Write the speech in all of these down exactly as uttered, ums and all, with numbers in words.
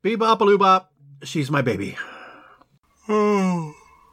Bebop-a-loobop, she's my baby. Oh,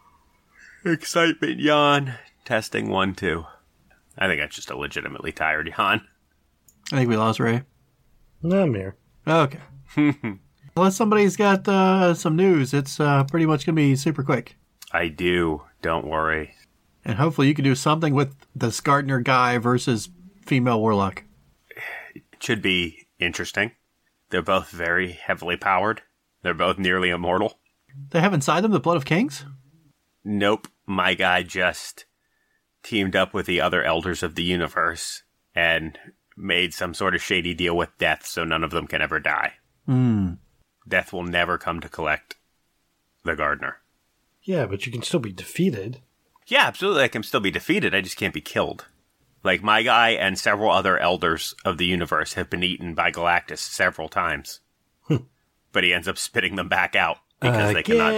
excitement yawn. Testing one, two. I think that's just a legitimately tired yawn. I think we lost Ray. No, I'm here. Okay. Unless somebody's got uh, some news, it's uh, pretty much going to be super quick. I do. Don't worry. And hopefully you can do something with the Skartner guy versus female warlock. It should be interesting. They're both very heavily powered. They're both nearly immortal. They have inside them the blood of kings? Nope. My guy just teamed up with the other elders of the universe and made some sort of shady deal with death so none of them can ever die. Hmm. Death will never come to collect the gardener. Yeah, but you can still be defeated. Yeah, absolutely. I can still be defeated. I just can't be killed. Like, my guy and several other elders of the universe have been eaten by Galactus several times. But he ends up spitting them back out because Again. they cannot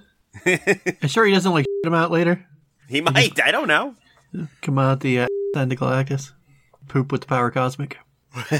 die. I'm sure he doesn't like shit him out later. He might. I don't know. Come out the uh, end of Galactus. Poop with the power cosmic. You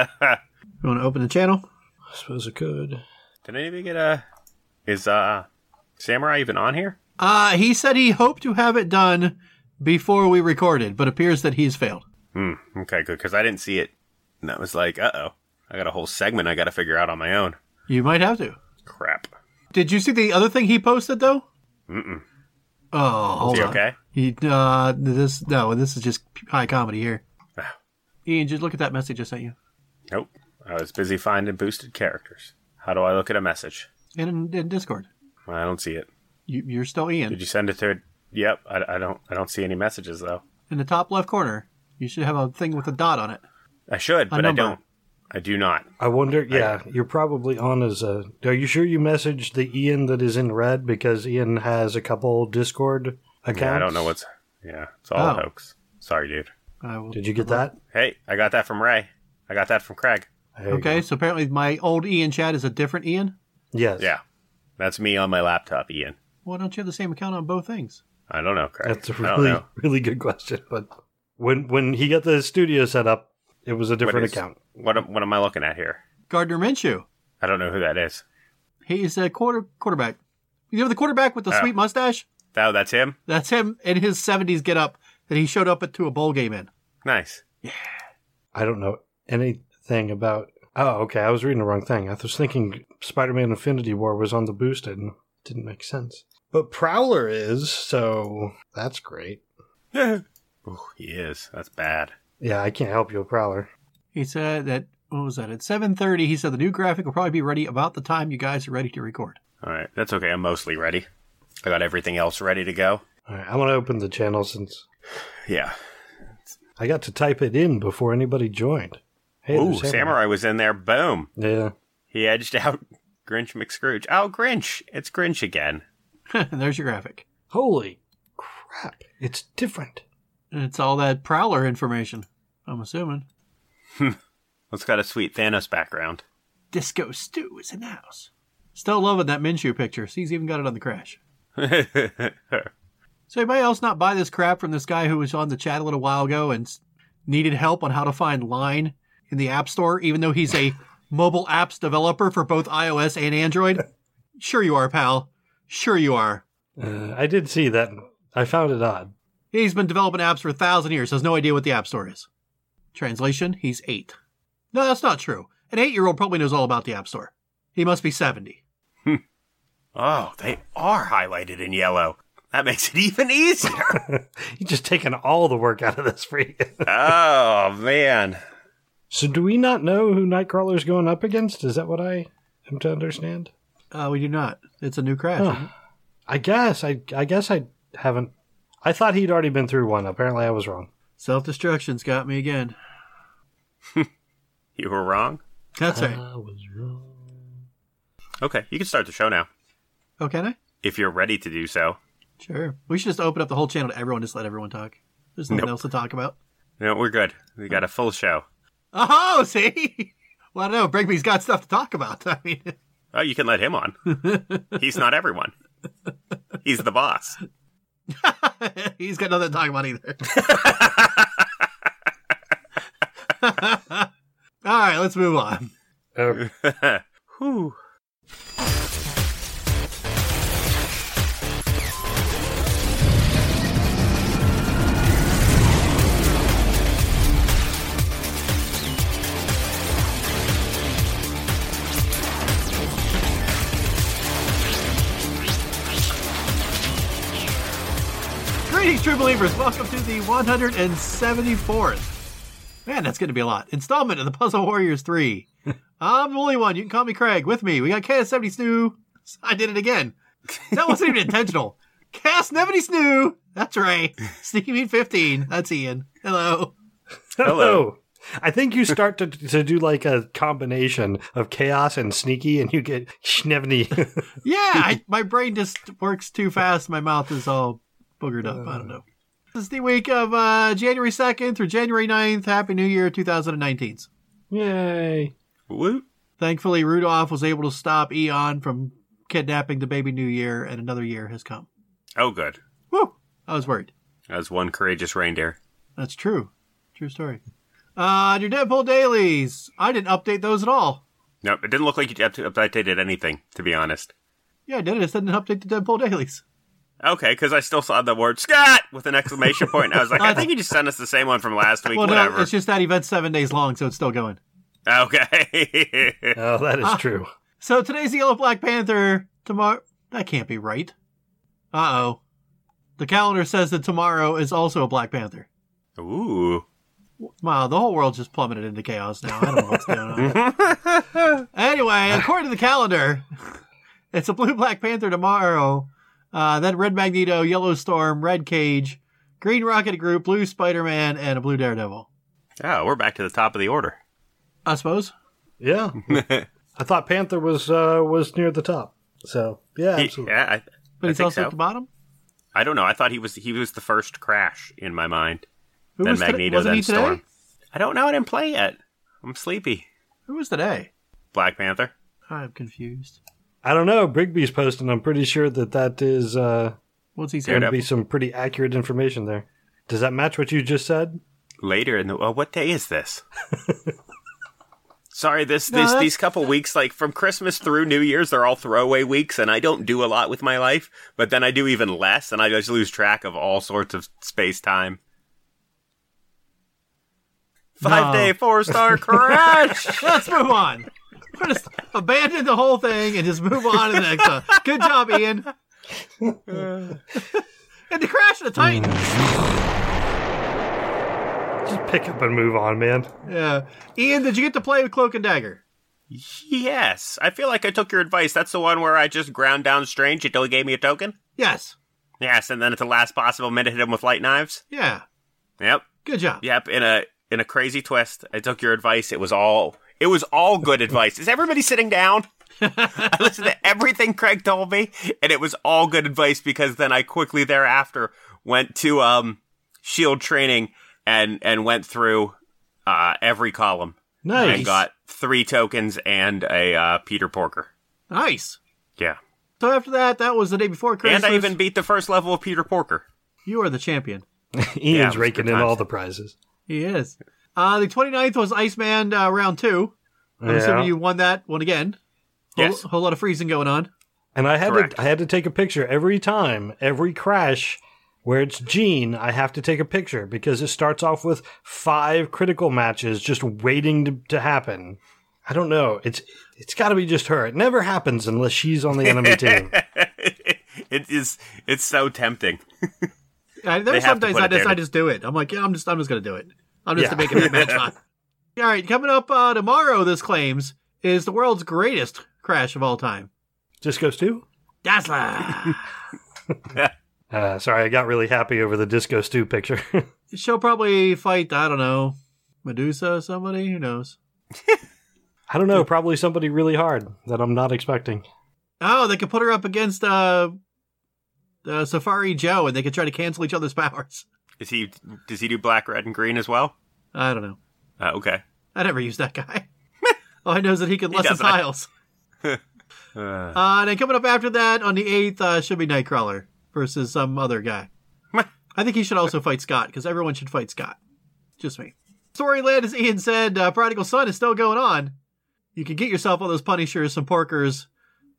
want to open the channel? I suppose it could. Did anybody get a... Is uh Samurai even on here? Uh, he said he hoped to have it done before we recorded, but appears that he's failed. Hmm. Okay, good. Because I didn't see it. And that was like, uh-oh. I got a whole segment I got to figure out on my own. You might have to. Crap. Did you see the other thing he posted, though? Mm-mm. Oh, hold Is he on. okay? He, uh, this, no, this is just high comedy here. Ah. Ian, just look at that message I sent you. Nope. I was busy finding boosted characters. How do I look at a message? In, in Discord. I don't see it. You, you're still Ian. Did you send it to... Yep. I, I don't I don't see any messages, though. In the top left corner, you should have a thing with a dot on it. I should, A but I number. don't. I do not. I wonder, yeah, you're probably on as a... Are you sure you messaged the Ian that is in red? Because Ian has a couple Discord accounts. Yeah, I don't know what's... Yeah, it's all Oh. a hoax. Sorry, dude. I will, Did you get that? Hey, I got that from Ray. I got that from Craig. There you Okay, go. so apparently my old Ian chat is a different Ian. Yes. Yeah. That's me on my laptop, Ian. Why don't you have the same account on both things? I don't know, Craig. That's a I don't really, know. really good question. But when when he got the studio set up, it was a different What is- account. What am, what am I looking at here? Gardner Minshew. I don't know who that is. He's a quarter quarterback. You know the quarterback with the Oh. sweet mustache? Oh, that's him? That's him in his seventies get up that he showed up at, to a bowl game in. Nice. I don't know anything about... Oh, okay. I was reading the wrong thing. I was thinking Spider-Man Infinity War was on the boosted. And it didn't make sense. But Prowler is, so that's great. Ooh, he is. That's bad. Yeah, I can't help you with Prowler. He said that, what was that? At seven thirty, he said the new graphic will probably be ready about the time you guys are ready to record. All right. That's okay. I'm mostly ready. I got everything else ready to go. All right, I'm going to open the channel since Yeah. I got to type it in before anybody joined. Hey, Ooh, there's Samurai was in there. Boom. Yeah. He edged out Grinch McScrooge. Oh, Grinch. It's Grinch again. And there's your graphic. Holy crap. It's different. And it's all that Prowler information, I'm assuming. It's got a sweet Thanos background. Disco Stew is in the house. Still loving that Minshew picture. See, he's even got it on the crash. So anybody else not buy this crap from this guy who was on the chat a little while ago and s- needed help on how to find Line in the App Store, even though he's a mobile apps developer for both iOS and Android? Sure you are, pal. Sure you are. Uh, I did see that. I found it odd. He's been developing apps for a thousand years, has no idea what the App Store is. Translation, he's eight. No, that's not true. An eight-year-old probably knows all about the App Store. He must be seventy. Oh, they are highlighted in yellow. That makes it even easier. You're just taking all the work out of this for you. Oh, man. So do we not know who Nightcrawler's going up against? Is that what I am to understand? Uh, we do not. It's a new crash. Huh. isn't it? I guess. I I guess I haven't. I thought he'd already been through one. Apparently I was wrong. Self-destruction's got me again. You were wrong? That's right. I was wrong. Okay, you can start the show now. Oh, can I? If you're ready to do so. Sure. We should just open up the whole channel to everyone, just let everyone talk. There's nothing Nope. else to talk about. No, we're good. We got a full show. Oh, see? Well, I don't know. Brigby's got stuff to talk about. I mean, Oh, you can let him on. He's not everyone. He's the boss. he's got nothing to talk about either. All right, let's move on. Uh, Whew. Greetings, true believers. Welcome to the one hundred seventy-fourth. Man, that's going to be a lot. Installment of the Puzzle Warriors three. I'm the only one. You can call me Craig. With me, we got Chaos seventy Snoo. I did it again. That wasn't even intentional. Chaos seventy Snoo. That's right. Sneaky Meat fifteen. That's Ian. Hello. Hello. I think you start to to do like a combination of chaos and sneaky, and you get Schnevny. Yeah, I, my brain just works too fast. My mouth is all boogered up. I don't know. This is the week of uh, January second through January ninth. Happy New Year twenty nineteen. Yay. Woot. Thankfully, Rudolph was able to stop Eon from kidnapping the baby New Year, and another year has come. Oh, good. Woo! I was worried. As one courageous reindeer. That's true. True story. Uh, your Deadpool dailies. I didn't update those at all. Nope, it didn't look like you up- updated anything, to be honest. Yeah, I did. I just didn't update the Deadpool dailies. Okay, because I still saw the word Scott with an exclamation point, and I was like, I think you just sent us the same one from last week. Well, Whatever. no, it's just that event's seven days long, so it's still going. Okay. Oh, that is Ah. true. So today's the Yellow Black Panther. Tomorrow, that can't be right. Uh-oh. The calendar says that tomorrow is also a Black Panther. Ooh. Wow, the whole world just plummeted into chaos now. I don't know what's going on. Anyway, according to the calendar, it's a Blue Black Panther tomorrow. Uh, then Red Magneto, Yellow Storm, Red Cage, Green Rocket Group, Blue Spider-Man, and a Blue Daredevil. Oh, we're back to the top of the order. I suppose. Yeah. I thought Panther was uh, was near the top. So, yeah, He- absolutely. yeah, I, But I he's think also so. at the bottom? I don't know. I thought he was he was the first Crash in my mind. Who then was today? Magneto, Wasn't then he today? Storm. I don't know. I didn't play yet. I'm sleepy. Who was today? Black Panther. I'm confused. I don't know. Brigby's posting. I'm pretty sure that that is uh, What's he going saying? to be some pretty accurate information there. Does that match what you just said? Later in the well, what day is this? Sorry, this No, this that's- these couple weeks, like from Christmas through New Year's, they're all throwaway weeks, and I don't do a lot with my life. But then I do even less, and I just lose track of all sorts of space time. Five No. day, four star crash. Let's move on. We're just abandon the whole thing and just move on to the next one. Good job, Ian. And the Crash of the Titans. Just pick up and move on, man. Yeah. Ian, did you get to play with Cloak and Dagger? Yes, I feel like I took your advice. That's the one where I just ground down Strange until he gave me a token. Yes. Yes, and then at the last possible minute, hit him with light knives. Yeah. Yep. Good job. Yep, in a in a crazy twist, I took your advice. It was all it was all good advice. Is everybody sitting down? I listened to everything Craig told me, and it was all good advice because then I quickly thereafter went to um Shield training and and went through uh every column Nice. and got three tokens and a uh, Peter Porker. Nice. Yeah, So after that, that was the day before Christmas. and I even beat the first level of Peter Porker. You are the champion. Ian's Yeah, it was raking good in times. all the prizes. He is. Uh, the twenty-ninth was Iceman uh, round two. I'm Yeah. assuming you won that one again. Whole, Yes. whole lot of freezing going on. And I had Correct. to I had to take a picture every time, every crash where it's Gene, I have to take a picture because it starts off with five critical matches just waiting to, to happen. I don't know. It's it's got to be just her. It never happens unless she's on the enemy team. It is. It's so tempting. I, They there's have to sometimes put I it there just to- I just do it. I'm like, yeah, I'm just I'm just gonna do it. I'm just Yeah. making a match on. All right, coming up uh, tomorrow. This claims is the world's greatest crash of all time. Just goes to. Dazzler. Uh, sorry, I got really happy over the Disco Stew picture. She'll probably fight. I don't know, Medusa, or somebody. Who knows? I don't know. Probably somebody really hard that I'm not expecting. Oh, they could put her up against uh, uh, Safari Joe, and they could try to cancel each other's powers. Is he? Does he do black, red, and green as well? I don't know. Uh, okay. I never used that guy. All I know is that he can He lessen doesn't. tiles. Uh, Uh, and then coming up after that on the eighth uh, should be Nightcrawler versus some other guy. I think he should also fight Scott because everyone should fight Scott. Just me. Storyland, as Ian said, uh, Prodigal Son is still going on. You can get yourself all those Punishers, some Porkers,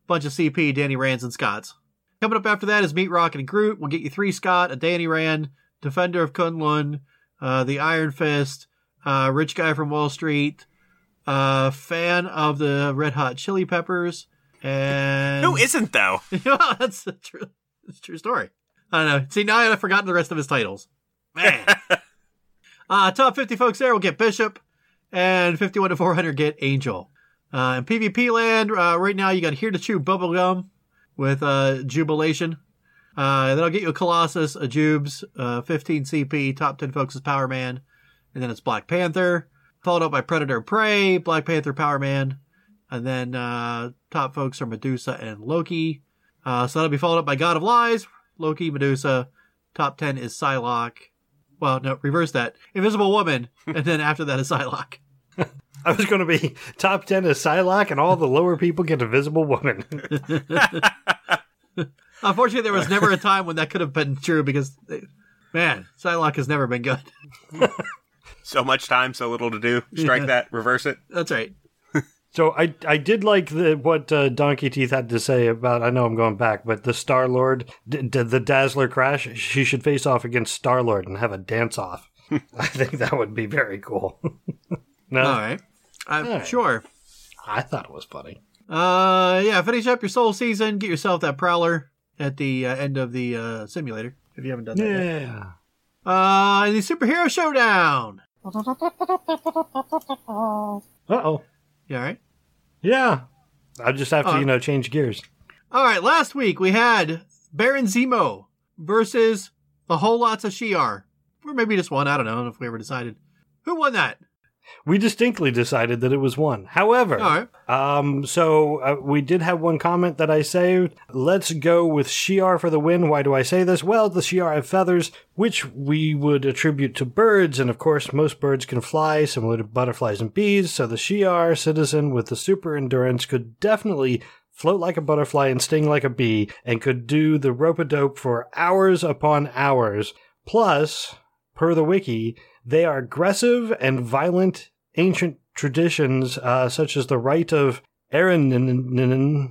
bunch of C P, Danny Rands and Scots. Coming up after that is Meat Rocket and Groot. We'll get you three Scott, a Danny Rand, Defender of Kunlun, uh, the Iron Fist, uh, Rich Guy from Wall Street, uh, fan of the Red Hot Chili Peppers, and... Who isn't, though? That's a true, that's a true story. I don't know. See, now I've forgotten the rest of his titles. Man. uh, top fifty folks there will get Bishop, and fifty-one to four hundred get Angel. Uh, in PvP land, uh, right now you got Here to Chew Bubblegum with uh, Jubilation. Uh, then I'll get you a Colossus, a Jubes, uh, fifteen C P, top ten folks is Power Man. And then it's Black Panther, followed up by Predator and Prey, Black Panther, Power Man. And then uh, top folks are Medusa and Loki. Uh, so that'll be followed up by God of Lies, Loki, Medusa. Top ten is Psylocke. Well, no, reverse that. Invisible Woman. And then after that is Psylocke. I was going to be top ten is Psylocke, and all the lower people get Invisible Woman. Unfortunately, there was never a time when that could have been true because, man, Psylocke has never been good. So much time, so little to do. Strike Yeah. that, reverse it. That's right. So I I did like the what uh, Donkey Teeth had to say about, I know I'm going back, but the Star-Lord, d- d- the Dazzler Crash, she should face off against Star-Lord and have a dance-off. I think that would be very cool. No? All right. I'm All right. sure. I thought it was funny. Uh, yeah, finish up your Soul Season. Get yourself that Prowler at the uh, end of the uh, simulator, if you haven't done that yet. Yeah. Uh, the Superhero Showdown. Uh-oh. You all right? Yeah. I just have to, Uh, you know, change gears. All right, last week we had Baron Zemo versus a whole lots of Shi'ar. Or maybe just one, I don't know if we ever decided. Who won that? We distinctly decided that it was one. However, All right. um, so uh, we did have one comment that I saved. Let's go with Shi'ar for the win. Why do I say this? Well, the Shi'ar have feathers, which we would attribute to birds, and of course, most birds can fly, similar to butterflies and bees. So the Shi'ar citizen with the super endurance could definitely float like a butterfly and sting like a bee, and could do the rope-a-dope for hours upon hours. Plus, per the wiki, they are aggressive and violent ancient traditions, uh, such as the rite of Erennin.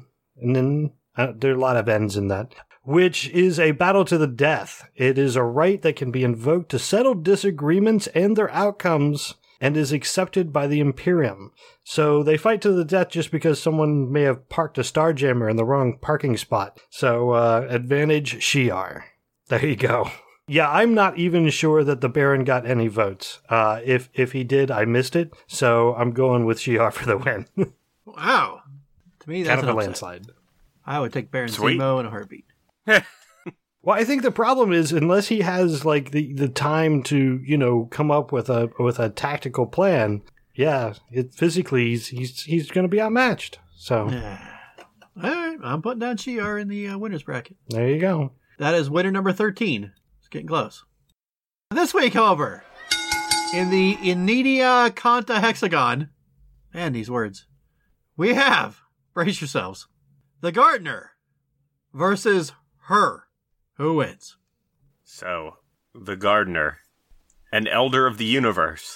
Uh, there are a lot of N's in that. Which is a battle to the death. It is a rite that can be invoked to settle disagreements and their outcomes, and is accepted by the Imperium. So they fight to the death just because someone may have parked a Starjammer in the wrong parking spot. So, uh, advantage Shi'ar. There you go. Yeah, I'm not even sure that the Baron got any votes. Uh, if if he did, I missed it. So I'm going with Shi'ar for the win. Wow. To me, that's kind of an a upset. landslide. I would take Baron Sweet. Zemo in a heartbeat. Well, I think the problem is unless he has like the, the time to, you know, come up with a with a tactical plan, yeah, it physically he's he's, he's going to be outmatched. So All right, I'm putting down Shi'ar in the uh, winner's bracket. there you go. That is winner number thirteen. It's getting close. This week, however, in the Inidia Kanta Hexagon, man, these words, we have, brace yourselves, the Gardener versus her. Who wins? So, the Gardener, an elder of the universe,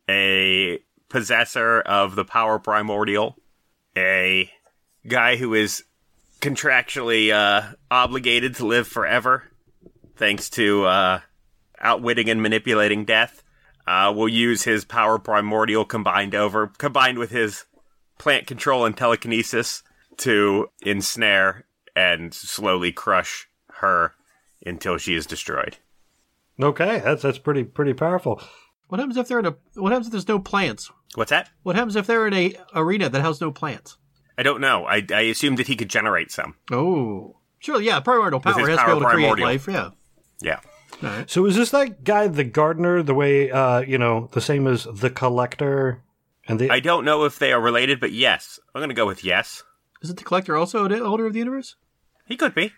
a possessor of the power primordial, a guy who is contractually uh, obligated to live forever, thanks to uh, outwitting and manipulating death, uh, will use his power primordial combined over, combined with his plant control and telekinesis to ensnare and slowly crush her until she is destroyed. Okay, that's that's pretty pretty powerful. What happens if they're in a? What happens if there's no plants? What's that? What happens if they're in a arena that has no plants? I don't know. I, I assumed that he could generate some. Oh, sure, yeah. Primordial power his has power to be able to create primordial. life. Yeah. Yeah. All right. So is this that guy, the Gardener, the way uh, you know, the same as the Collector, and the I don't know if they are related, but yes. I'm going to go with yes. Isn't the Collector also an elder of the universe? He could be.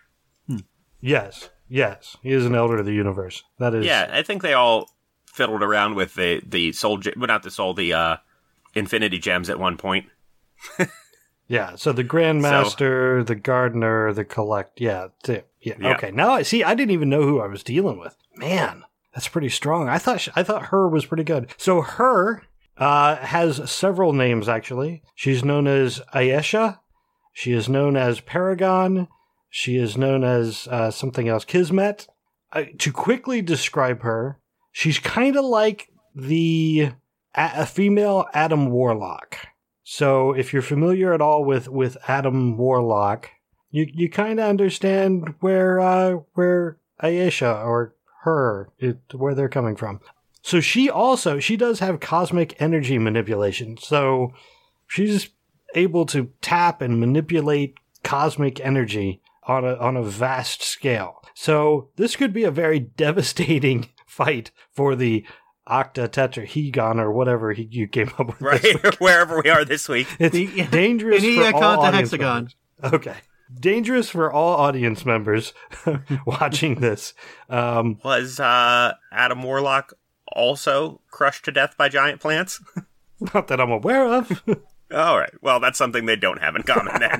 yes, yes, he is an elder of the universe. That is, Yeah, I think they all fiddled around with the, the soul, ge- well, not the soul, the uh, infinity gems at one point. yeah. So the Grandmaster, the Gardener, the Collect, yeah, t- yeah. Yeah. Okay, now I see. I didn't even know who I was dealing with. Man, that's pretty strong. I thought sh- I thought her was pretty good. So her uh, has several names actually. She's known as Ayesha, She is known as Paragon. She is known as uh, something else, Kismet. Uh, to quickly describe her, she's kind of like the a, a female Adam Warlock. So if you're familiar at all with, with Adam Warlock, you you kind of understand where uh, where Ayesha or her, it, where they're coming from. So she also, she does have cosmic energy manipulation. So she's able to tap and manipulate cosmic energy on a on a vast scale. So this could be a very devastating fight for the octatetrahedron or whatever he, you came up with. Right, wherever we are this week. It's The- dangerous the for all audience hexagon. members. Okay. Dangerous for all audience members watching this. Um, Was uh, Adam Warlock also crushed to death by giant plants? not that I'm aware of. All right. Well, that's something they don't have in common then.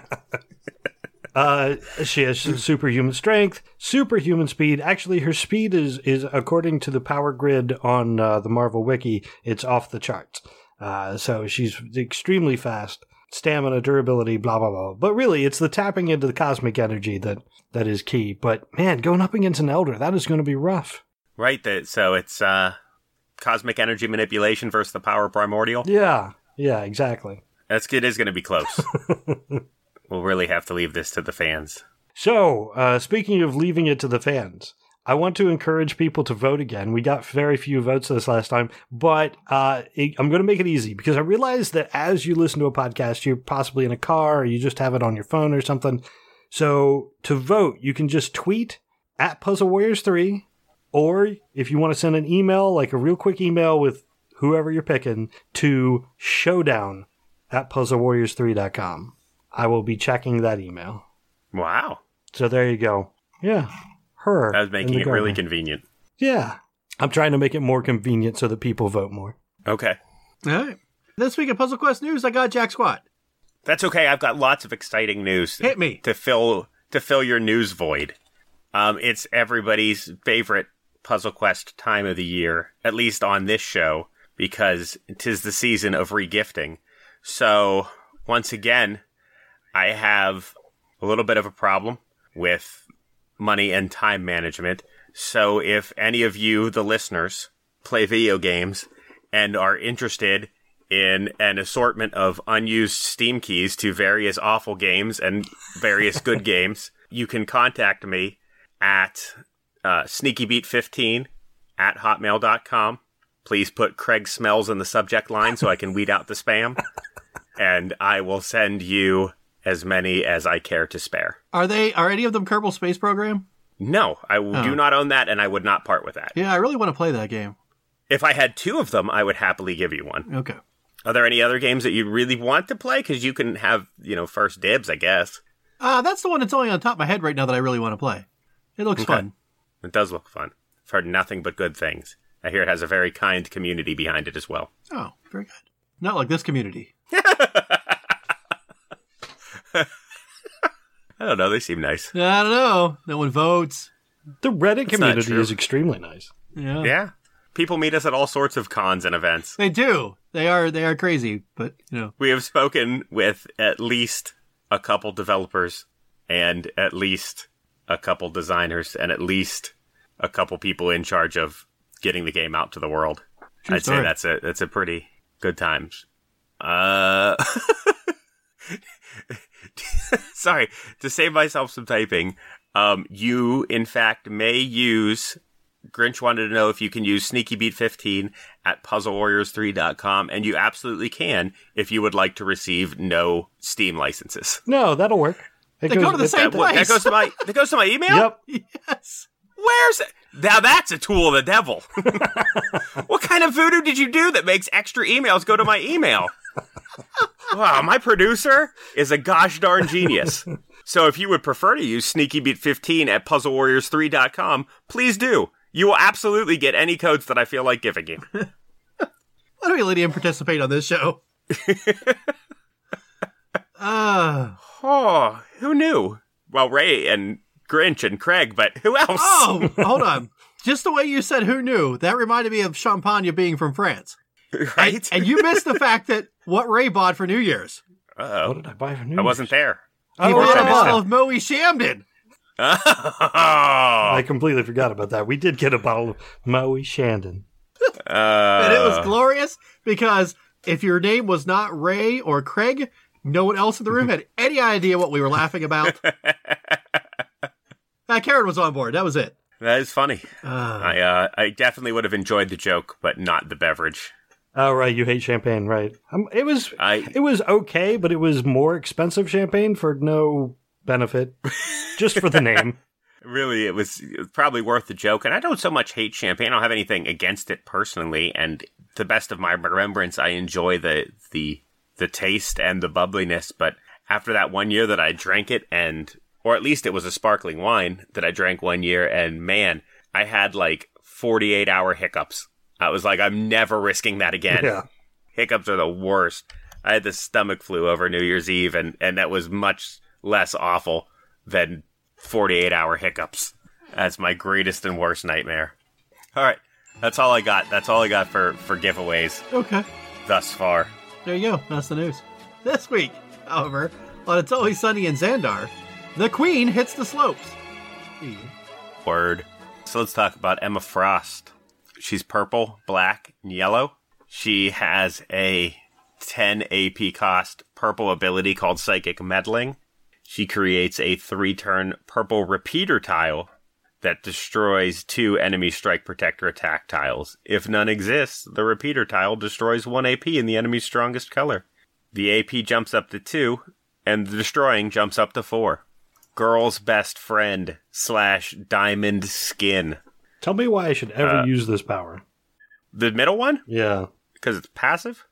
Uh, she has superhuman strength, superhuman speed. Actually, her speed is, is according to the power grid on uh, the Marvel Wiki, it's off the charts. Uh, so she's extremely fast. Stamina, durability, blah, blah, blah. But really, it's the tapping into the cosmic energy that, that is key. But man, going up against an Elder, that is going to be rough. Right. That, so it's uh, cosmic energy manipulation versus the power primordial. Yeah, yeah, exactly. That's it is going to be close. We'll really have to leave this to the fans. So, uh, speaking of leaving it to the fans, I want to encourage people to vote again. We got very few votes this last time, but uh, it, I'm going to make it easy because I realize that as you listen to a podcast, you're possibly in a car or you just have it on your phone or something. So to vote, you can just tweet at Puzzle Warriors three, or if you want to send an email, like a real quick email with whoever you're picking, to showdown at puzzle warriors three dot com. I will be checking that email. Wow. So there you go. Yeah. Her. That was making it really convenient. Yeah. I'm trying to make it more convenient so that people vote more. Okay. All right. This week in Puzzle Quest news, I got Jack Squat. That's okay. I've got lots of exciting news. Hit me. To fill to fill your news void. Um, it's everybody's favorite Puzzle Quest time of the year, at least on this show, because 'tis the season of regifting. So, once again, I have a little bit of a problem with money and time management. So if any of you, the listeners, play video games and are interested in an assortment of unused Steam keys to various awful games and various good games, you can contact me at uh, sneakybeat fifteen at hotmail dot com. Please put Craig Smells in the subject line so I can weed out the spam. And I will send you as many as I care to spare. Are they? Are any of them Kerbal Space Program? No, I Oh. do not own that, and I would not part with that. Yeah, I really want to play that game. If I had two of them, I would happily give you one. Okay. Are there any other games that you really want to play? Because you can have, you know, first dibs, I guess. Uh, that's the one that's only on top of my head right now that I really want to play. It looks Okay. fun. It does look fun. I've heard nothing but good things. I hear it has a very kind community behind it as well. Oh, very good. Not like this community. I don't know. They seem nice. I don't know. No one votes. The Reddit not community true. is extremely nice. Yeah. Yeah. People meet us at all sorts of cons and events. They do. They are. They are crazy. But you know. We have spoken with at least a couple developers and at least a couple designers and at least a couple people in charge of getting the game out to the world. True I'd story. say that's a that's a pretty good times. Uh, sorry, to save myself some typing. Um, you in fact may use. Grinch wanted to know if you can use SneakyBeat fifteen at puzzle warriors three dot com, and you absolutely can if you would like to receive no Steam licenses. No, that'll work. It They go to the it- same That, that place. goes to my that goes to my email. Yep. Yes. Where's it? Now that's a tool of the devil. What kind of voodoo did you do that makes extra emails go to my email? Wow, my producer is a gosh darn genius. So if you would prefer to use SneakyBeat fifteen at puzzle warriors three dot com, please do. You will absolutely get any codes that I feel like giving you. Why don't we let him participate on this show? uh, Oh, who knew? Well, Ray and Grinch and Craig, but who else? oh, hold on. Just the way you said who knew, that reminded me of Champagne being from France. Right? And you missed the fact that what Ray bought for New Year's. What Uh-oh. did I buy for New I wasn't Year's? there. Oh, he brought yeah. a bottle of Moe Shamden. I completely forgot about that. We did get a bottle of Moe Shandon. Uh, And it was glorious because if your name was not Ray or Craig, no one else in the room had any idea what we were laughing about. uh, Karen was on board. That was it. That is funny. Uh, I uh, I definitely would have enjoyed the joke, but not the beverage. Oh, right. You hate champagne, right? Um, it was I it was okay, but it was more expensive champagne for no benefit, just for the name. really, it was, it was probably worth the joke. And I don't so much hate champagne. I don't have anything against it personally. And to the best of my remembrance, I enjoy the the the taste and the bubbliness. But after that one year that I drank it, and or at least it was a sparkling wine that I drank one year, and man, I had like forty-eight hour hiccups. I was like, I'm never risking that again. Yeah. Hiccups are the worst. I had the stomach flu over New Year's Eve, and, and that was much less awful than forty-eight hour hiccups. That's my greatest and worst nightmare. All right. That's all I got. That's all I got for, for giveaways okay. thus far. There you go. That's the news. This week, however, on It's Always Sunny in Xandar, the Queen hits the slopes. Word. So let's talk about Emma Frost. She's purple, black, and yellow. She has a ten A P cost purple ability called Psychic Meddling. She creates a three-turn purple repeater tile that destroys two enemy strike protector attack tiles. If none exists, the repeater tile destroys one A P in the enemy's strongest color. The A P jumps up to two, and the destroying jumps up to four. Girl's best friend slash diamond skin. Tell me why I should ever Uh, use this power. The middle one? Yeah. Because it's passive.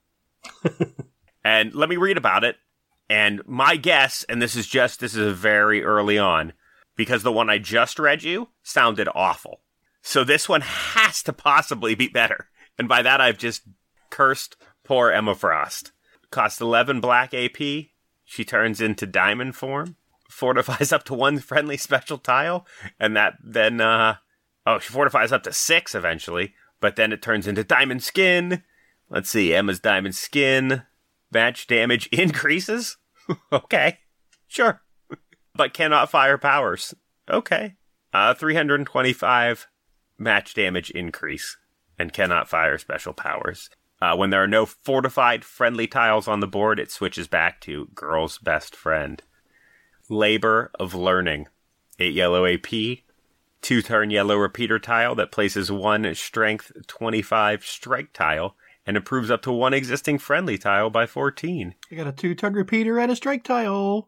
And let me read about it. And my guess, and this is just, this is very early on, because the one I just read you sounded awful. So this one has to possibly be better. And by that, I've just cursed poor Emma Frost. Costs eleven black A P. She turns into diamond form. Fortifies up to one friendly special tile. And that then, uh, oh, she fortifies up to six eventually. But then it turns into diamond skin. Let's see, Emma's diamond skin. Match damage increases. Okay, sure. But cannot fire powers. Okay. Uh, three hundred twenty-five match damage increase. And cannot fire special powers. Uh, when there are no fortified friendly tiles on the board, it switches back to Girl's Best Friend. Labor of Learning. eight yellow A P. Two-turn yellow repeater tile that places one strength twenty-five strike tile and improves up to one existing friendly tile by fourteen. I got a two-ton repeater and a strike tile.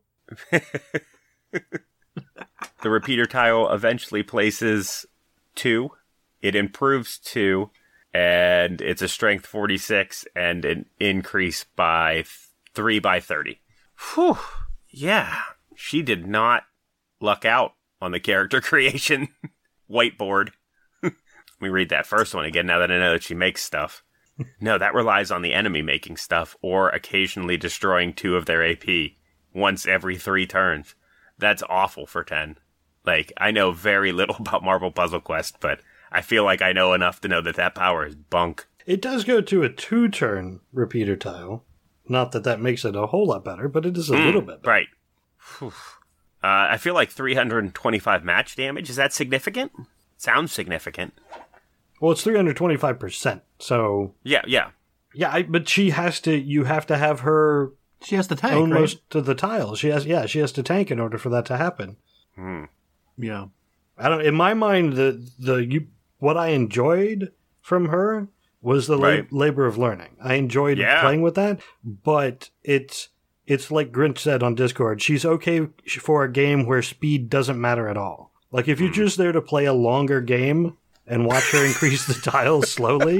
The repeater tile eventually places two. It improves two, and it's a strength forty-six and an increase by th- three by thirty. Whew. Yeah, she did not luck out on the character creation whiteboard. Let me read that first one again now that I know that she makes stuff. No, that relies on the enemy making stuff or occasionally destroying two of their A P once every three turns. That's awful for ten. Like, I know very little about Marvel Puzzle Quest, but I feel like I know enough to know that that power is bunk. It does go to a two-turn repeater tile. Not that that makes it a whole lot better, but it is a Mm, little bit better. Right. Whew. Uh, I feel like three hundred twenty-five match damage. Is that significant? Sounds significant. Well, it's three hundred twenty-five percent, so... Yeah, yeah. Yeah, I, but she has to... You have to have her She has to tank, own right? most of the tiles. She has, yeah, she has to tank in order for that to happen. Hmm. Yeah. I don't. In my mind, the the you, what I enjoyed from her was the Right. la- labor of learning. I enjoyed Yeah. playing with that, but it's it's like Grinch said on Discord. She's okay for a game where speed doesn't matter at all. Like if you're Hmm. just there to play a longer game and watch her increase the tiles slowly,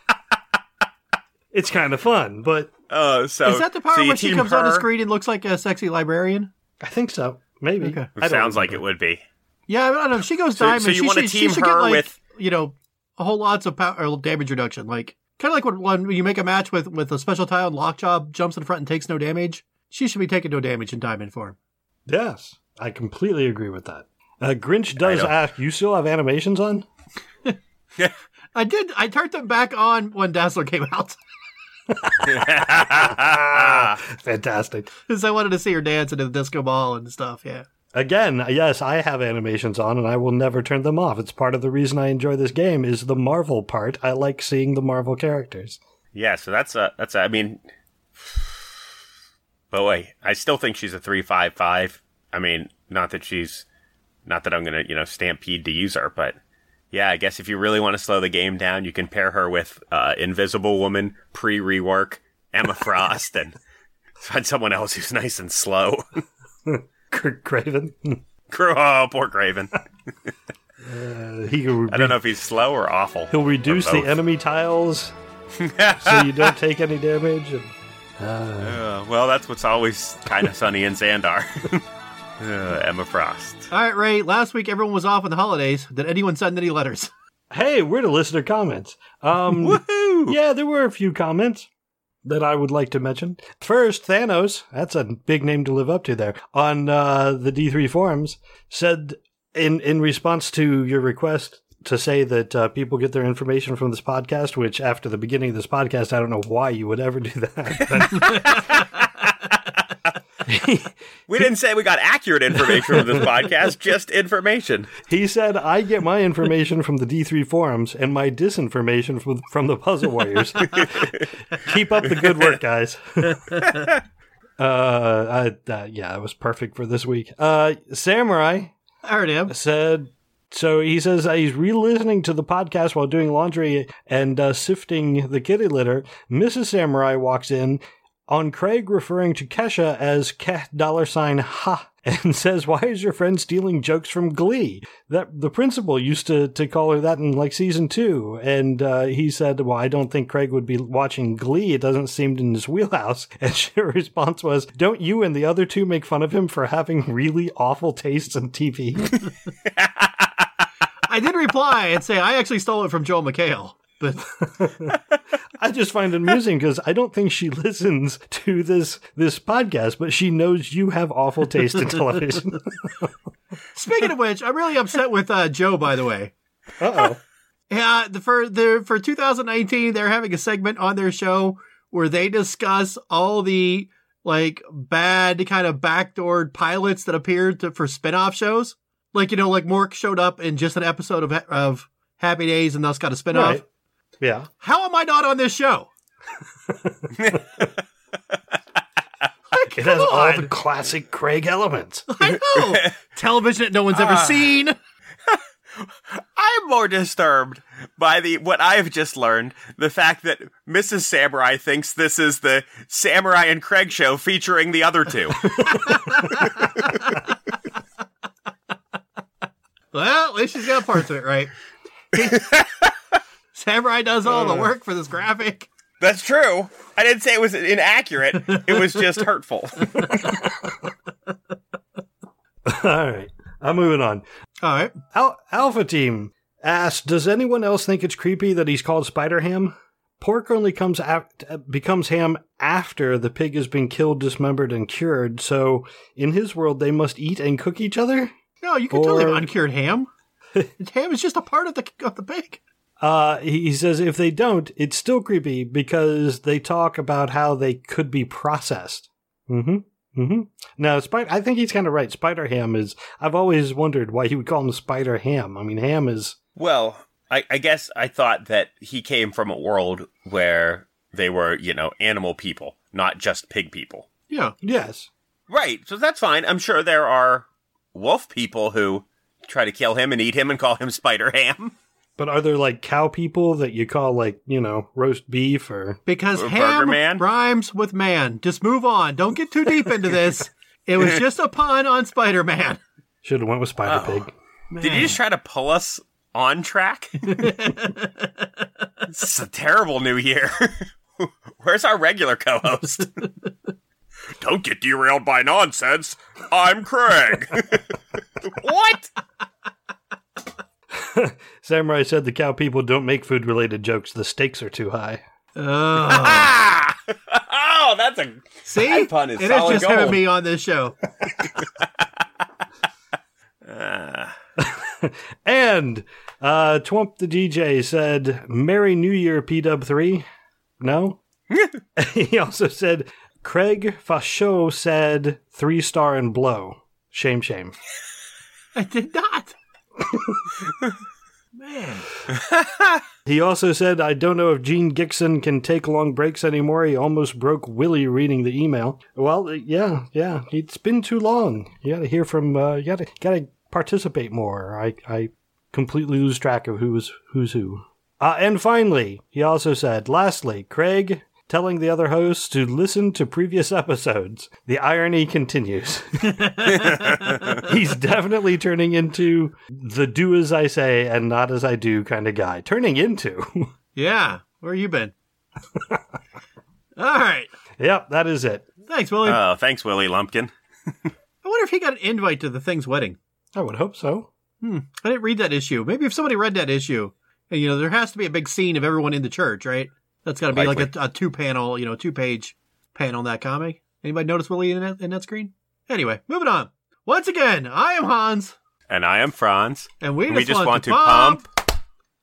it's kind of fun. But Oh, so Is that the power so you when she team comes on the her? screen and looks like a sexy librarian? I think so. Maybe. Okay. I don't Sounds like it remember. would be. Yeah, I don't know. If she goes So- diamond. so you she wanna should, she team should get her like, with- you know, a whole lots of power or damage reduction. Like kind of like when, when you make a match with with a special tile and Lockjaw jumps in front and takes no damage. She should be taking no damage in diamond form. Yes, I completely agree with that. Uh, Grinch does don't- ask, "You still have animations on?" I did. I turned them back on when Dazzler came out. Fantastic. Because I wanted to see her dance into the disco ball and stuff, yeah. Again, yes, I have animations on, and I will never turn them off. It's part of the reason I enjoy this game is the Marvel part. I like seeing the Marvel characters. Yeah, so that's a, that's a, I mean, boy, I still think she's a three five five. I mean, not that she's, not that I'm going to, you know, stampede to use her, but yeah, I guess if you really want to slow the game down, you can pair her with uh, Invisible Woman, pre-rework, Emma Frost, and find someone else who's nice and slow. Craven. Oh, poor Craven. uh, he re- I don't know if he's slow or awful. He'll reduce the enemy tiles so you don't take any damage. And, uh, uh, well, that's what's always kind of sunny in Xandar. uh, Emma Frost. All right, Ray, last week everyone was off on the holidays. Did anyone send any letters? Hey, we're to listener comments. Um, Woohoo! Yeah, there were a few comments that I would like to mention. First, Thanos, that's a big name to live up to there, on uh, the D three forums, said in, in response to your request to say that uh, people get their information from this podcast, which after the beginning of this podcast, I don't know why you would ever do that. We didn't say we got accurate information from this podcast, just information. He said, I get my information from the D three forums and my disinformation from, from the Puzzle Warriors. Keep up the good work, guys. uh, I, uh, yeah, it was perfect for this week. Uh, Samurai I heard him. said, so he says uh, he's re-listening to the podcast while doing laundry and uh, sifting the kitty litter. Missus Samurai walks in on Craig referring to Kesha as Keh dollar sign ha and says, why is your friend stealing jokes from Glee? That the principal used to, to call her that in like season two. And uh, he said, well, I don't think Craig would be watching Glee. It doesn't seem in his wheelhouse. And her response was, don't you and the other two make fun of him for having really awful tastes in T V? I did reply and say I actually stole it from Joel McHale. But I just find it amusing because I don't think she listens to this this podcast, but she knows you have awful taste in television. speaking of which, I'm really upset with uh, Joe, by the way. Uh-oh. Yeah, the, for the for two thousand nineteen, they're having a segment on their show where they discuss all the like bad kind of backdoored pilots that appeared to, for spin-off shows. Like, you know, like Mork showed up in just an episode of of Happy Days and thus got a spin-off. Right. Yeah. How am I not on this show? It has all the classic Craig elements. I know. Television that no one's ever Uh. seen. I'm more disturbed by the what I've just learned, the fact that Missus Samurai thinks this is the Samurai and Craig show featuring the other two. Well, at least she's got parts of it right. Samurai does all the work for this graphic. That's true. I didn't say it was inaccurate. It was just hurtful. All right. I'm moving on. All right. Al- Alpha Team asked, does anyone else think it's creepy that he's called Spider Ham? Pork only comes af- becomes ham after the pig has been killed, dismembered, and cured, so in his world they must eat and cook each other? No, you can Or- totally have uncured ham. Ham is just a part of the of the pig. Uh, he he says if they don't, it's still creepy because they talk about how they could be processed. Mm-hmm. Mm-hmm. Now, Spider, I think he's kind of right. Spider Ham is, I've always wondered why he would call him Spider Ham. I mean, ham is... Well, I, I guess I thought that he came from a world where they were, you know, animal people, not just pig people. Yeah. Yes. Right, so that's fine. I'm sure there are wolf people who try to kill him and eat him and call him Spider Ham. But are there like cow people that you call like, you know, roast beef or... Because Or ham Burger Man? rhymes with man. Just move on. Don't get too deep into this. It was just a pun on Spider-Man. Should have went with Spider Oh. Pig. Did you just try to pull us on track? It's a terrible new year. Where's our regular co-host? Don't get derailed by nonsense. I'm Craig. What? Samurai said the cow people don't make food-related jokes. The stakes are too high. Oh. Ah! Oh, that's a See? that pun is it is solid just him and gold. me on this show. Ah. And uh, Twump the D J said, Merry New Year, P W three. No? He also said, Craig Fachot said three star and blow. Shame, shame. I did not. Man. He also said, I don't know if Gene Gixon can take long breaks anymore. He almost broke Willie reading the email. Well, yeah, yeah. It's been too long. You gotta hear from, uh, you gotta, gotta participate more. I, I completely lose track of who's, who's who. Uh, and finally, he also said, lastly, Craig telling the other hosts to listen to previous episodes. The irony continues. He's definitely turning into the do as I say and not as I do kind of guy. Turning into. Yeah. Where you been? All right. Yep, that is it. Thanks, Willie. Oh, thanks, Willie Lumpkin. I wonder if he got an invite to the Thing's wedding. I would hope so. Hmm. I didn't read that issue. Maybe if somebody read that issue, and, you know, there has to be a big scene of everyone in the church, right? That's got to be Likely. like a, a two-panel, you know, two-page panel in that comic. Anybody notice Willie in that, in that screen? Anyway, moving on. Once again, I am Hans, And I am Franz. and we, We just, want, to pump, pump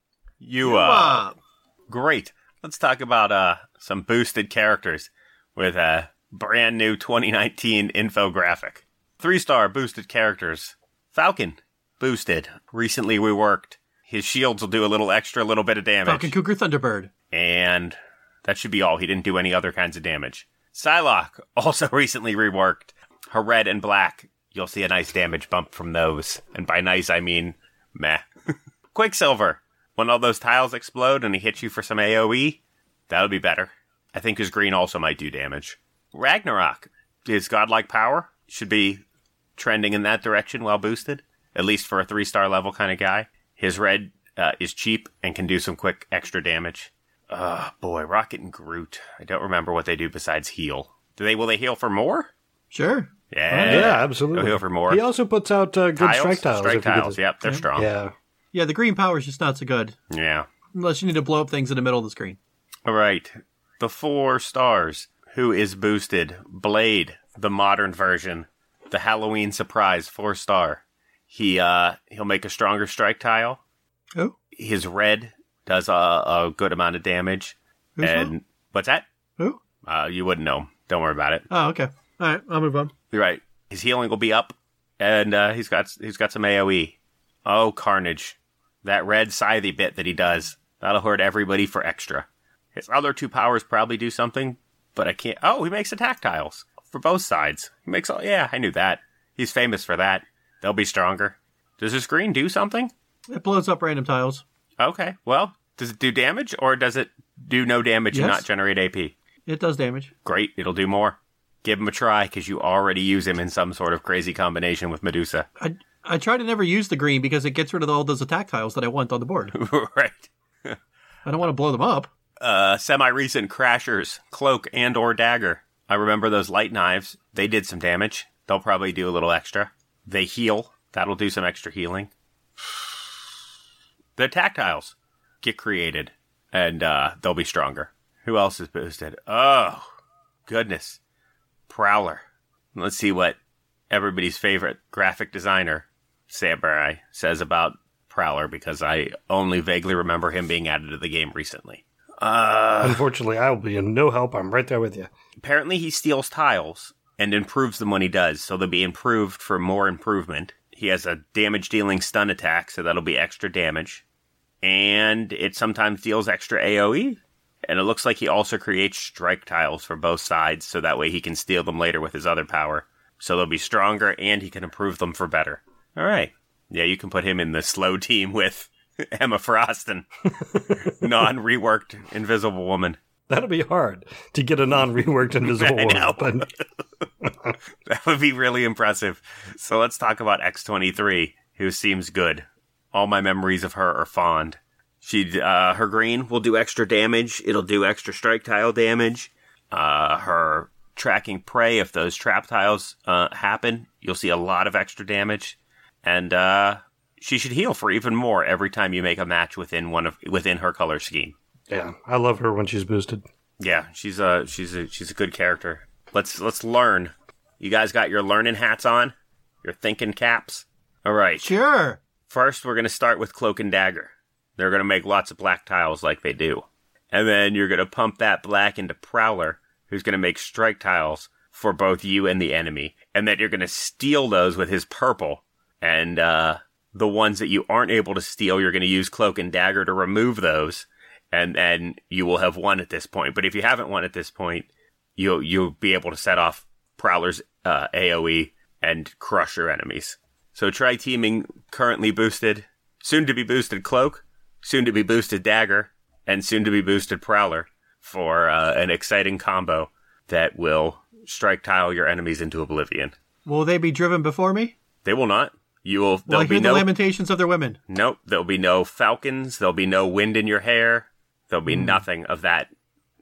you you up. up. Great. Let's talk about uh, some boosted characters with a brand new twenty nineteen infographic. Three-star boosted characters. Falcon, boosted. Recently reworked. His shields will do a little extra, little bit of damage. Falcon Cougar Thunderbird. And that should be all. He didn't do any other kinds of damage. Psylocke, also recently reworked. Her red and black, you'll see a nice damage bump from those. And by nice, I mean meh. Quicksilver, when all those tiles explode and he hits you for some A O E, that would be better. I think his green also might do damage. Ragnarok, his godlike power should be trending in that direction while boosted, at least for a three-star level kind of guy. His red uh, is cheap and can do some quick extra damage. Oh, boy, Rocket and Groot. I don't remember what they do besides heal. Do they? Will they heal for more? Sure. Yeah. Yeah, absolutely. They'll heal for more. He also puts out uh, good tiles? strike tiles. Strike if you get tiles, the- yep, they're strong. Yeah. Yeah, the green power is just not so good. Yeah. Unless you need to blow up things in the middle of the screen. All right. The four stars. Who is boosted? Blade, the modern version. The Halloween surprise, four star. He, uh, he'll make a stronger strike tile. Oh? His red does a, a good amount of damage. Who's and wrong? what's that? Who? Uh, you wouldn't know. Don't worry about it. Oh, okay. All right, I'll move on. You're right. His healing will be up, and uh, he's got he's got some A O E. Oh, Carnage. That red scythe bit that he does, that'll hurt everybody for extra. His other two powers probably do something, but I can't... Oh, he makes attack tiles for both sides. He makes all... Yeah, I knew that. He's famous for that. They'll be stronger. Does his green do something? It blows up random tiles. Okay, well, does it do damage, or does it do no damage and Yes. not generate A P? It does damage. Great, it'll do more. Give him a try, because you already use him in some sort of crazy combination with Medusa. I I try to never use the green because it gets rid of all those attack tiles that I want on the board. Right. I don't want to blow them up. Uh, semi-recent Crashers, Cloak, and or Dagger. I remember those light knives. They did some damage. They'll probably do a little extra. They heal. That'll do some extra healing. The tactiles get created, and uh, they'll be stronger. Who else is boosted? Oh, goodness. Prowler. Let's see what everybody's favorite graphic designer, Samurai, says about Prowler, because I only vaguely remember him being added to the game recently. Uh, Unfortunately, I will be in no help. I'm right there with you. apparently he steals tiles and improves them when he does, so they'll be improved for more improvement. He has a damage-dealing stun attack, so that'll be extra damage. And it sometimes deals extra A O E. And it looks like he also creates strike tiles for both sides, so that way he can steal them later with his other power. So they'll be stronger, and he can improve them for better. All right. Yeah, you can put him in the slow team with Emma Frost and non-reworked Invisible Woman. That'll be hard to get a non-reworked Invisible I Woman. know. But That would be really impressive. So let's talk about X twenty-three, who seems good. All my memories of her are fond. She, uh, her green will do extra damage. It'll do extra strike tile damage. Uh, her tracking prey, if those trap tiles uh, happen, you'll see a lot of extra damage. And uh, she should heal for even more every time you make a match within one of within her color scheme. yeah, I love her when she's boosted. Yeah, she's a she's a she's a good character. Let's let's learn. You guys got your learning hats on? Your thinking caps? All right. Sure. First, we're going to start with Cloak and Dagger. They're going to make lots of black tiles like they do. And then you're going to pump that black into Prowler, who's going to make strike tiles for both you and the enemy. And then you're going to steal those with his purple. And uh, the ones that you aren't able to steal, you're going to use Cloak and Dagger to remove those. And then you will have won at this point. But if you haven't won at this point, you'll, you'll be able to set off Prowler's uh, AoE and crush your enemies. So try teaming currently boosted, soon to be boosted Cloak, soon to be boosted Dagger, and soon to be boosted Prowler for uh, an exciting combo that will strike tile your enemies into oblivion. Will they be driven before me? They will not. You will. Will There'll I hear be the no lamentations of their women? Nope. There'll be no falcons. There'll be no wind in your hair. There'll be mm. nothing of that.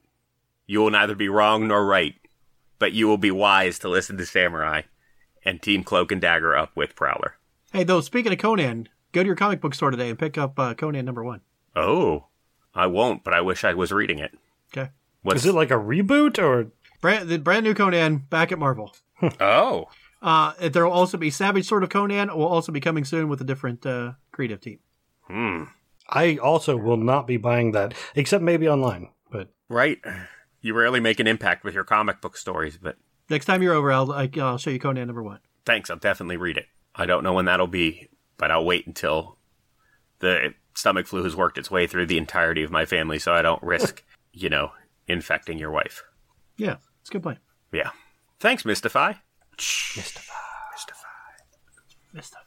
You will neither be wrong nor right, but you will be wise to listen to Samurai and team Cloak and Dagger up with Prowler. Hey, though, speaking of Conan, go to your comic book store today and pick up uh, Conan number one. Oh. I won't, but I wish I was reading it. Okay. What's... Is it like a reboot or brand the brand new Conan back at Marvel? Oh. Uh, there will also be Savage Sword of Conan. Will also be coming soon with a different uh, creative team. Hmm. I also will not be buying that, except maybe online. But right, you rarely make an impact with your comic book stories, but next time you're over, I'll I'll show you Conan number one. Thanks. I'll definitely read it. I don't know when that'll be, but I'll wait until the stomach flu has worked its way through the entirety of my family, so I don't risk, you know, infecting your wife. Yeah, it's a good plan. Yeah. Thanks, Mystify. Mystify. Mystify. Mystify.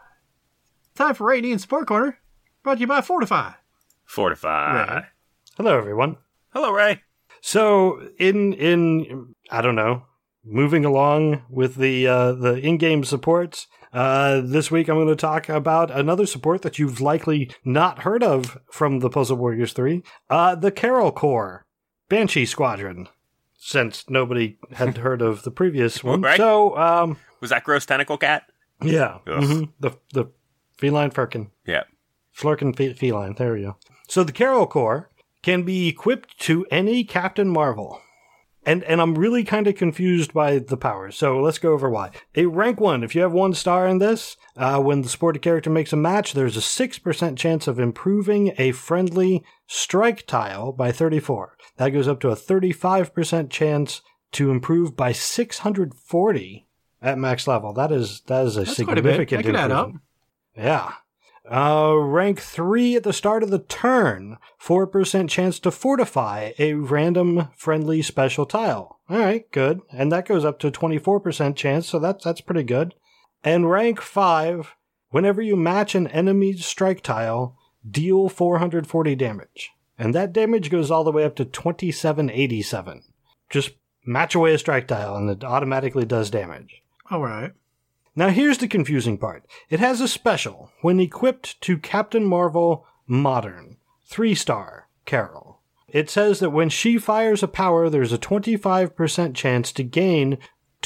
Time for Ray Dean Support Corner, brought to you by Fortify. Fortify. Ray. Hello, everyone. Hello, Ray. So, in, in I don't know, moving along with the uh, the in-game supports, Uh, this week I'm going to talk about another support that you've likely not heard of from the Puzzle Warriors three, uh, the Carol Corps, Banshee Squadron, since nobody had heard of the previous one. Right. So, um... Was that Gross Tentacle Cat? Yeah. Mm-hmm. The, the feline firkin. Yeah. Flurkin fe- feline, there we go. So the Carol Corps can be equipped to any Captain Marvel. And and I'm really kind of confused by the powers, so let's go over why. A rank one, if you have one star in this, uh, when the supported character makes a match, there's a six percent chance of improving a friendly strike tile by thirty-four. That goes up to a thirty-five percent chance to improve by six hundred forty at max level. That is that is a That's significant quite a bit. That could add up. Yeah. Uh, rank three at the start of the turn. four percent chance to fortify a random friendly special tile. Alright, good. And that goes up to twenty-four percent chance, so that's, that's pretty good. And rank five, whenever you match an enemy's strike tile, deal four hundred forty damage. And that damage goes all the way up to twenty-seven eighty-seven. Just match away a strike tile and it automatically does damage. Alright. Now here's the confusing part. It has a special when equipped to Captain Marvel Modern, three star Carol. It says that when she fires a power, there's a twenty-five percent chance to gain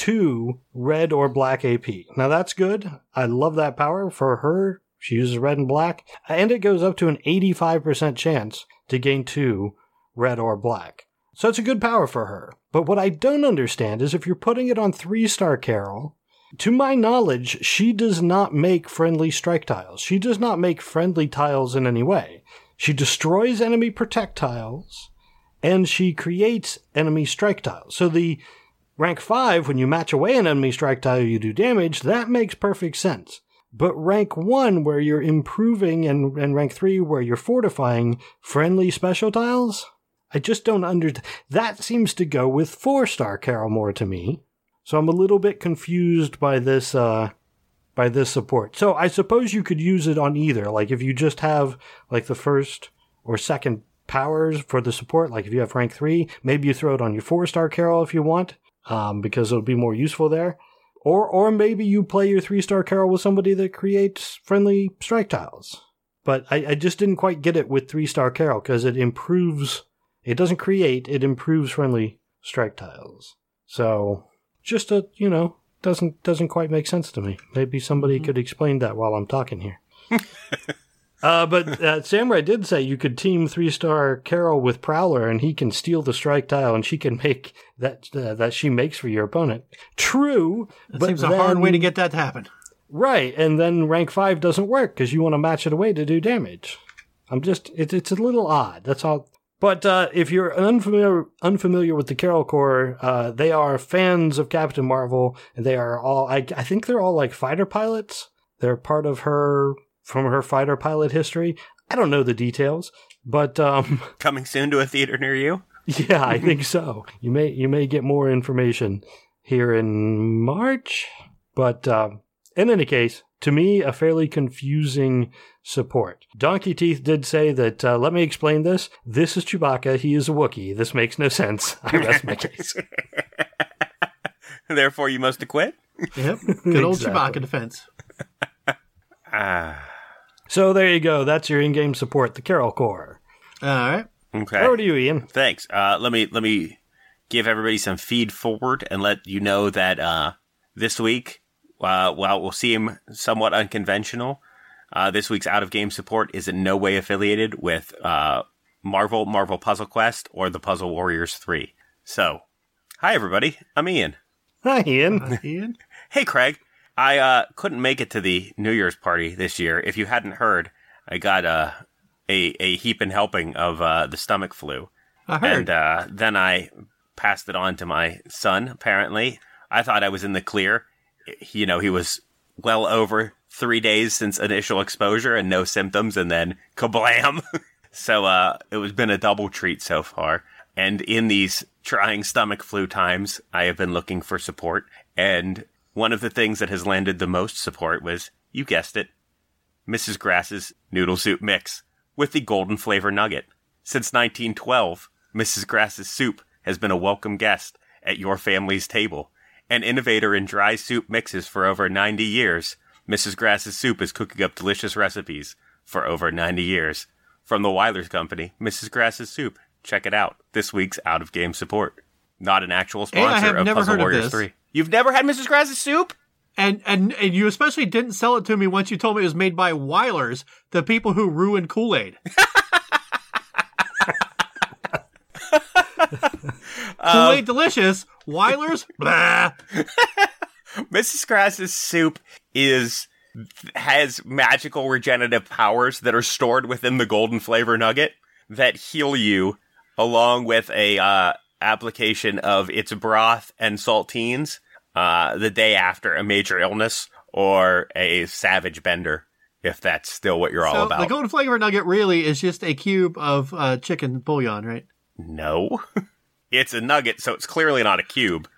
two red or black A P. Now that's good. I love that power for her. She uses red and black. And it goes up to an eighty-five percent chance to gain two red or black. So it's a good power for her. But what I don't understand is if you're putting it on three star Carol, to my knowledge, she does not make friendly strike tiles. She does not make friendly tiles in any way. She destroys enemy protect tiles, and she creates enemy strike tiles. So the rank five, when you match away an enemy strike tile, you do damage. That makes perfect sense. But rank one, where you're improving, and, and rank three, where you're fortifying friendly special tiles, I just don't understand. That seems to go with four star Carol more to me. So I'm a little bit confused by this, uh, by this support. So I suppose you could use it on either. Like if you just have like the first or second powers for the support, like if you have rank three, maybe you throw it on your four star Carol if you want, um, because it'll be more useful there. Or, or maybe you play your three star Carol with somebody that creates friendly strike tiles. But I, I just didn't quite get it with three star Carol because it improves, it doesn't create, it improves friendly strike tiles. So just a, you know, doesn't doesn't quite make sense to me. Maybe somebody mm-hmm. could explain that while I'm talking here. uh, but uh, Samurai did say you could team three-star Carol with Prowler, and he can steal the strike tile, and she can make that uh, that she makes for your opponent. True, that but seems a then, hard way to get that to happen. Right, and then rank five doesn't work because you want to match it away to do damage. I'm just, it, it's a little odd. That's all. But uh, if you're unfamiliar unfamiliar with the Carol Corps, uh, they are fans of Captain Marvel, and they are all, I, I think they're all like fighter pilots. They're part of her, from her fighter pilot history. I don't know the details, but... Um, Coming soon to a theater near you? Yeah, I think so. You may you may get more information here in March. But um, in any case, to me, a fairly confusing support. Donkey Teeth did say that, uh, let me explain this. This is Chewbacca. He is a Wookiee. This makes no sense. I rest my case. Therefore, you must acquit? Yep. Good old Exactly. Chewbacca defense. Ah. So there you go. That's your in-game support, the Carol Corps. All right. Okay. Over to you, Ian. Thanks. Uh, let me let me give everybody some feed forward and let you know that uh, this week, uh, while we'll seem somewhat unconventional, uh, this week's out of game support is in no way affiliated with uh, Marvel, Marvel Puzzle Quest, or the Puzzle Warriors three. So, hi everybody, I'm Ian. Hi, Ian. Uh, Ian? Hey Craig, I uh, couldn't make it to the New Year's party this year. If you hadn't heard, I got uh, a a heaping helping of uh, the stomach flu. I heard. And uh, then I passed it on to my son, apparently. I thought I was in the clear. You know, he was well over three days since initial exposure and no symptoms, and then kablam! So uh, it was been a double treat so far. And in these trying stomach flu times, I have been looking for support. And one of the things that has landed the most support was, you guessed it, Missus Grass's noodle soup mix with the golden flavor nugget. Since nineteen twelve, Missus Grass's soup has been a welcome guest at your family's table. An innovator in dry soup mixes for over ninety years, Missus Grass's soup is cooking up delicious recipes for over ninety years. From the Weilers Company, Missus Grass's soup. Check it out. This week's out of game support. Not an actual Hey, I sponsor have of never Puzzle heard of Warriors this. three. You've never had Missus Grass's soup? And, and and you especially didn't sell it to me once you told me it was made by Weilers, the people who ruined Kool-Aid. Kool-Aid delicious. Weilers, blah. Missus Grass's soup is has magical regenerative powers that are stored within the golden flavor nugget that heal you, along with a uh, application of its broth and saltines uh, the day after a major illness or a savage bender, if that's still what you're all So about. the golden flavor nugget really is just a cube of uh, chicken bouillon, right? No. It's a nugget, so it's clearly not a cube.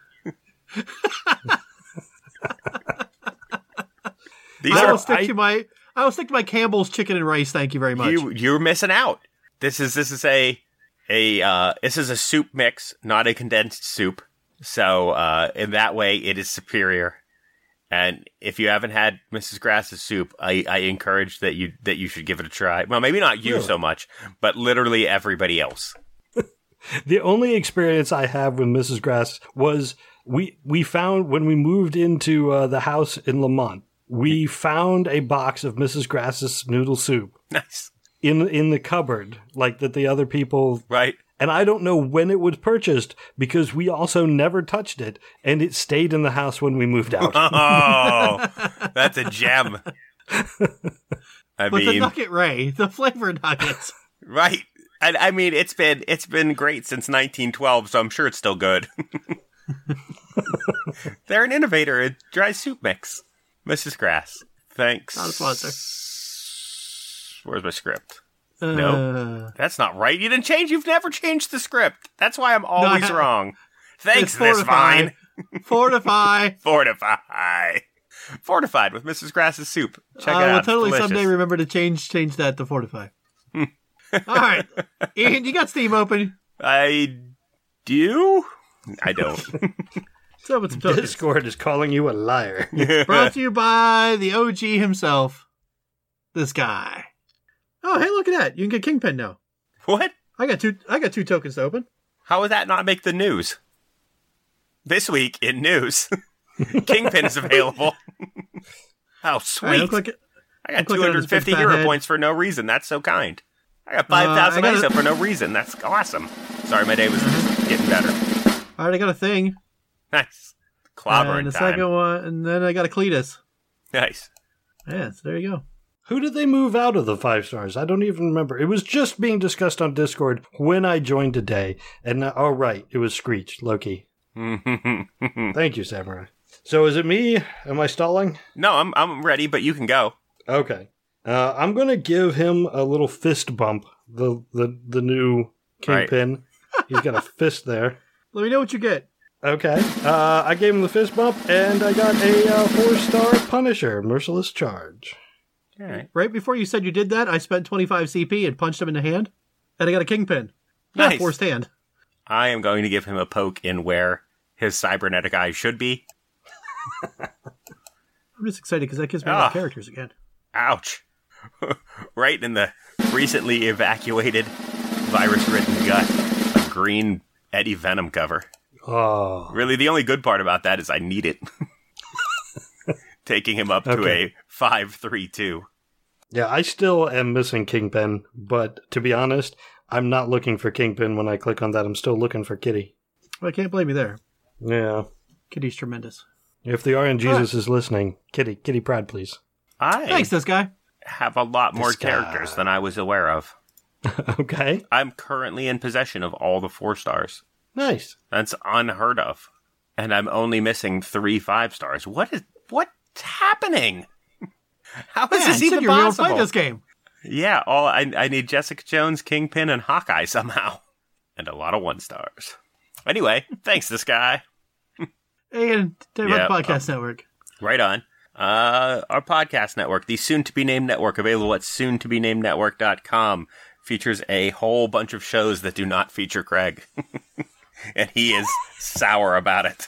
These I are will stick I- to my I will stick to my Campbell's chicken and rice. Thank you very much. you you're missing out. This is this is a a uh, this is a soup mix, not a condensed soup. So uh, in that way, it is superior. And if you haven't had Missus Grass's soup, I, I encourage that you that you should give it a try. Well, maybe not you Really? so much, but literally everybody else. The only experience I have with Missus Grass was we we found when we moved into uh, the house in Lamont, we found a box of Missus Grass's noodle soup Nice, in in the cupboard, like that the other people. right? And I don't know when it was purchased because we also never touched it, and it stayed in the house when we moved out. Oh, that's a gem. I With the mean, nugget ray, the flavor nuggets. right? And I mean, it's been it's been great since nineteen twelve, so I'm sure it's still good. They're an innovator in dry soup mix. Missus Grass, thanks. Not a sponsor. Where's my script? Uh, No. That's not right. You didn't change. You've never changed the script. That's why I'm always I- wrong. Thanks, It's this Fortify. vine. Fortify. Fortify. Fortified with Missus Grass's soup. Check I it will out. totally Delicious. someday remember to change change that to Fortify. All right, Ian, you got Steam open. I do. I don't. So it's tokens. Discord is calling you a liar. Brought to you by the O G himself, this guy. Oh, hey, look at that! You can get Kingpin now. What? I got two. I got two tokens to open. How would that not make the news? This week in news, Kingpin is available. Oh, All right, sweet! I'm clicking- I got I'm clicking on this two hundred fifty big fat hero head. points for no reason. That's so kind. I got five thousand Uh, I I S O gotta- for no reason. That's awesome. Sorry, my day was just getting better. All right, I got a thing. Nice. Clobbering and the time. second one, and then I got a Cletus. Nice. Yeah, so there you go. Who did they move out of the five stars? I don't even remember. It was just being discussed on Discord when I joined today. And now, oh, right. It was Screech, Loki. Thank you, Samurai. So is it me? Am I stalling? No, I'm I'm ready, but you can go. Okay. Uh, I'm going to give him a little fist bump. The the, the new Kingpin. Right. He's got a fist there. Let me know what you get. Okay. Uh, I gave him the fist bump, and I got a uh, four-star Punisher, Merciless Charge. All right. Right before you said you did that, I spent twenty-five C P and punched him in the hand, and I got a Kingpin. Not Nice. forced hand. I am going to give him a poke in where his cybernetic eyes should be. I'm just excited because that gives me Ah. more characters again. Ouch. Right in the recently evacuated virus-ridden gut. A green Eddie Venom cover. Oh. Really, the only good part about that is I need it. Taking him up to Okay. a five three two. Yeah, I still am missing Kingpin, but to be honest, I'm not looking for Kingpin when I click on that. I'm still looking for Kitty. Well, I can't blame you there. Yeah. Kitty's tremendous. If the R N Jesus is listening, Kitty, Kitty Pride, please. I Thanks, this guy. have a lot more This guy. characters than I was aware of. Okay. I'm currently in possession of all the four stars. Nice. That's unheard of. And I'm only missing three five stars. What is what's happening? How is Man, this you said even you were gonna play possible? this game. Yeah, all I I need Jessica Jones, Kingpin, and Hawkeye somehow. And a lot of one stars. Anyway, thanks this guy. And tell you Yeah, about the podcast network. Right on. Uh, our podcast network, the soon-to-be-named network, available at soon to be named network dot com, features a whole bunch of shows that do not feature Craig. And he is sour about it.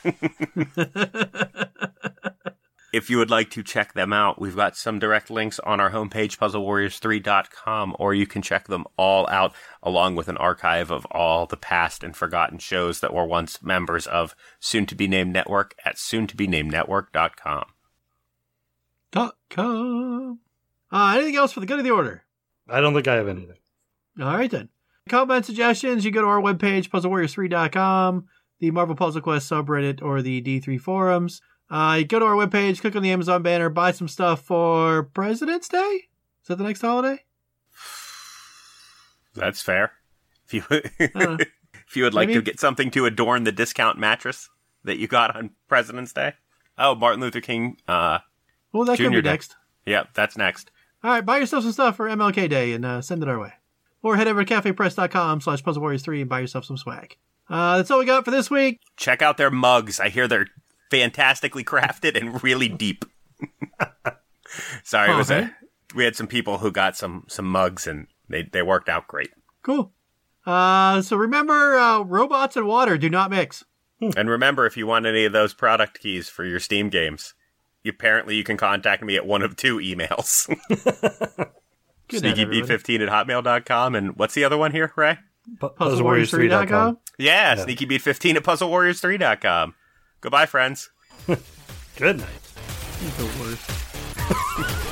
If you would like to check them out, we've got some direct links on our homepage, puzzle warriors three dot com, or you can check them all out along with an archive of all the past and forgotten shows that were once members of Soon to be Named Network at soon to be named network dot com. Dot com. Uh, anything else for the good of the order? I don't think I have anything. All right, then. Comment suggestions, you go to our webpage, puzzle warriors three dot com, the Marvel Puzzle Quest subreddit, or the D three forums. Uh, you go to our webpage, click on the Amazon banner, buy some stuff for President's Day? Is that the next holiday? That's fair. If you Uh, if you would like maybe- to get something to adorn the discount mattress that you got on President's Day. Oh, Martin Luther King. Uh, well, that could Junior be Day. next. yeah, that's next. All right, buy yourself some stuff for M L K Day and uh, send it our way. Or head over to cafepress.com slash puzzle warriors three and buy yourself some swag. Uh, that's all we got for this week. Check out their mugs. I hear they're fantastically crafted and really deep. Sorry, it was Okay. a, we had some people who got some some mugs and they, they worked out great. Cool. Uh, so remember, uh, robots and water do not mix. And remember, if you want any of those product keys for your Steam games, apparently you can contact me at one of two emails. Good night, sneaky b everybody. fifteen at hotmail dot com. And what's the other one here, Ray? Pu- puzzle warriors three dot com. Yeah, Yeah. sneaky beat fifteen at puzzle warriors three dot com. Goodbye, friends. Good night. The worst.